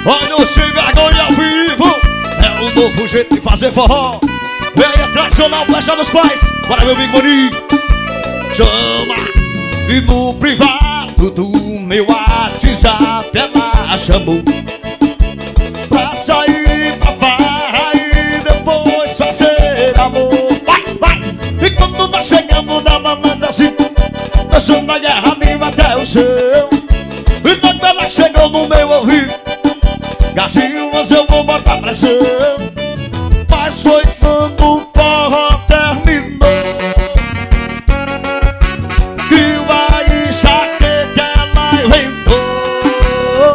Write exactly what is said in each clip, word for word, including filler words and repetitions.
Olha o sem vergonha ao vivo. É o novo jeito de fazer forró. Venha tradicional, flecha dos pais. Bora meu Big Money. Chama. E no privado do meu WhatsApp ela chamou pra sair pra farra e depois fazer amor. Vai, vai. E quando nós chegamos na balada assim, dançando na guerra viva até o chão. E quando ela chegou no meu ouvido, gatinho, mas eu vou botar pressão. Mas foi quando o forró terminou que o aí saquei que ela inventou.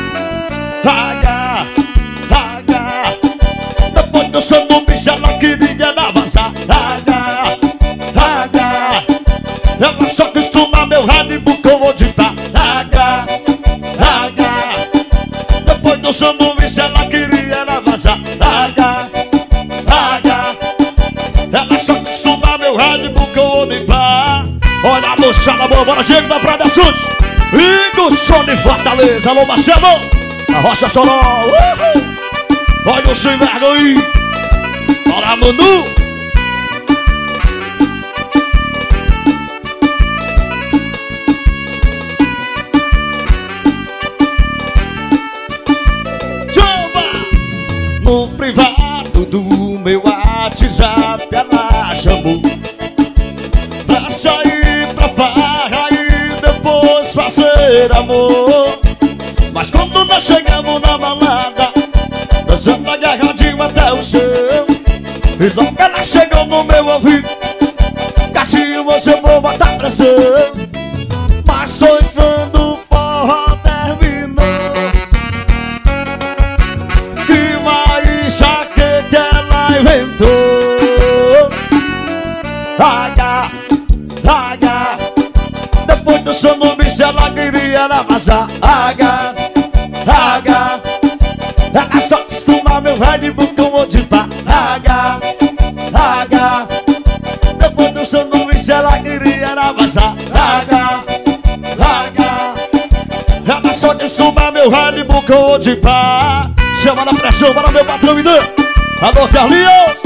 Raga, raga. Depois do som do bicho ela queria dar vazar. Raga, raga. Ela só costuma meu rádio e bucou de tá. Raga, raga. Depois do som do bicho ela queria dar vazar. Raga, raga. Ela só costuma meu rádio e bucou de tá. Olha a moçada boa, bora Diego da Praia das Sul. E do som de Fortaleza, alô Marcelo, a Rocha Sorol. Uhul. Olha o sem vergonha. Bora Manu. No privado do meu WhatsApp ela chamou pra sair pra farra e depois fazer amor. Mas quando nós chegamos na balada, dançando agarradinho até o chão, e logo ela chegou no meu ouvido, gatinho, você vou botar pressão. Mas foi quando o forró terminou que mais saquei que ela inventou. Raga, raga. Depois do som do bicho ela queria dar vazar. Raga, raga. Ela só costuma meu Red Bull com o de pá. Raga, raga. Depois do som do bicho ela queria dar vazar. Raga, raga. Ela só costuma meu Red Bull com o de pá. Chama na pressão, bora meu patrão me dê. Alô Carlinhos.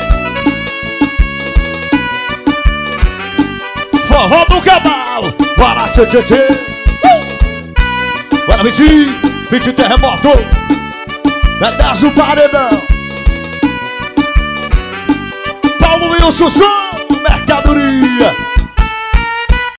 Forró do cavalo. Bora tchê tchê tchê. uh! Bora Vitinho, Vitinho terremoto. É dez do paredão. Paulo e o Sussu, mercadoria.